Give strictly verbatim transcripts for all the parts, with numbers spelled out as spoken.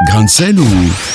Grain de sel ou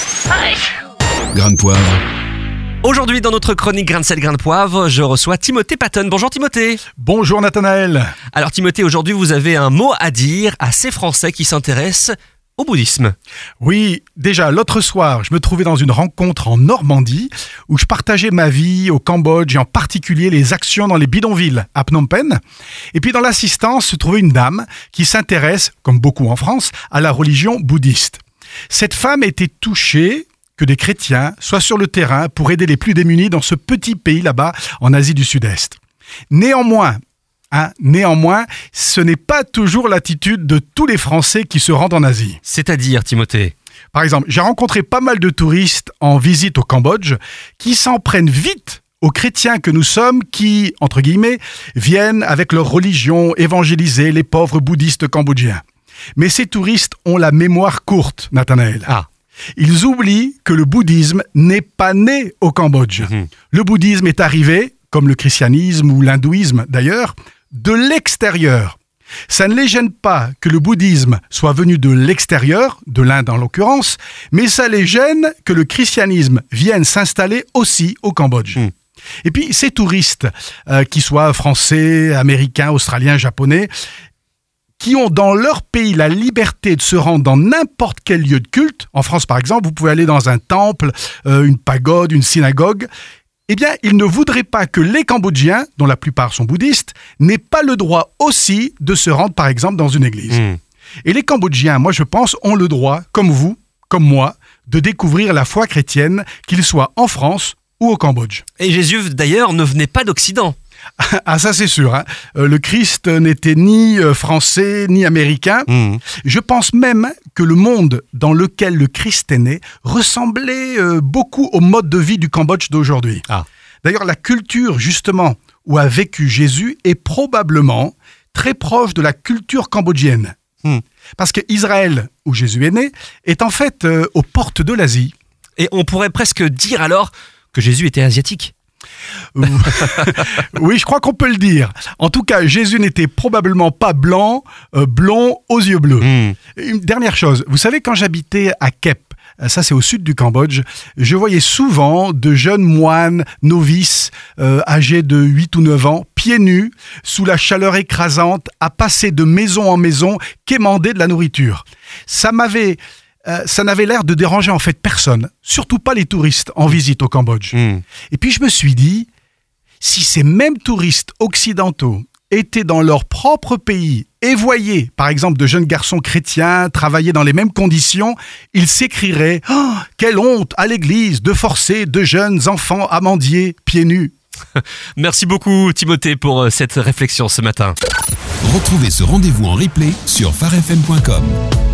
grain de poivre? Aujourd'hui, dans notre chronique Grain de sel, grain de poivre, je reçois Timothée Patton. Bonjour Timothée. Bonjour Nathanaël. Alors Timothée, aujourd'hui vous avez un mot à dire à ces Français qui s'intéressent au bouddhisme. Oui, déjà l'autre soir, je me trouvais dans une rencontre en Normandie où je partageais ma vie au Cambodge et en particulier les actions dans les bidonvilles à Phnom Penh. Et puis dans l'assistance se trouvait une dame qui s'intéresse, comme beaucoup en France, à la religion bouddhiste. Cette femme était touchée que des chrétiens soient sur le terrain pour aider les plus démunis dans ce petit pays là-bas en Asie du Sud-Est. Néanmoins, Hein, néanmoins, ce n'est pas toujours l'attitude de tous les Français qui se rendent en Asie. C'est-à-dire, Timothée? Par exemple, j'ai rencontré pas mal de touristes en visite au Cambodge qui s'en prennent vite aux chrétiens que nous sommes qui, entre guillemets, viennent avec leur religion évangéliser les pauvres bouddhistes cambodgiens. Mais ces touristes ont la mémoire courte, Nathanaël. Ah. Ils oublient que le bouddhisme n'est pas né au Cambodge. Mmh. Le bouddhisme est arrivé, comme le christianisme ou l'hindouisme d'ailleurs, de l'extérieur. Ça ne les gêne pas que le bouddhisme soit venu de l'extérieur, de l'Inde en l'occurrence, mais ça les gêne que le christianisme vienne s'installer aussi au Cambodge. Mmh. Et puis ces touristes, euh, qu'ils soient français, américains, australiens, japonais, qui ont dans leur pays la liberté de se rendre dans n'importe quel lieu de culte, en France par exemple, vous pouvez aller dans un temple, euh, une pagode, une synagogue, eh bien, ils ne voudraient pas que les Cambodgiens, dont la plupart sont bouddhistes, n'aient pas le droit aussi de se rendre, par exemple, dans une église. Mmh. Et les Cambodgiens, moi je pense, ont le droit, comme vous, comme moi, de découvrir la foi chrétienne, qu'ils soient en France ou au Cambodge. Et Jésus, d'ailleurs, ne venait pas d'Occident. Ah, ça c'est sûr. Hein. Euh, le Christ n'était ni euh, français, ni américain. Mmh. Je pense même que le monde dans lequel le Christ est né ressemblait euh, beaucoup au mode de vie du Cambodge d'aujourd'hui. Ah. D'ailleurs, la culture, justement, où a vécu Jésus est probablement très proche de la culture cambodgienne. Mmh. Parce qu'Israël, où Jésus est né, est en fait euh, aux portes de l'Asie. Et on pourrait presque dire alors que Jésus était asiatique. Oui, je crois qu'on peut le dire. En tout cas, Jésus n'était probablement pas blanc, euh, blond, aux yeux bleus. Mmh. Une dernière chose, vous savez, quand j'habitais à Kep, ça c'est au sud du Cambodge, je voyais souvent de jeunes moines, novices, euh, âgés de huit ou neuf ans, pieds nus, sous la chaleur écrasante, à passer de maison en maison, quémander de la nourriture. Ça m'avait... Euh, ça n'avait l'air de déranger en fait personne, surtout pas les touristes en visite au Cambodge. Mmh. Et puis je me suis dit, si ces mêmes touristes occidentaux étaient dans leur propre pays et voyaient, par exemple, de jeunes garçons chrétiens travailler dans les mêmes conditions, ils s'écrieraient oh, « Quelle honte à l'église de forcer de jeunes enfants à mendier pieds nus !» Merci beaucoup Timothée pour cette réflexion ce matin. Retrouvez ce rendez-vous en replay sur phare f m point com.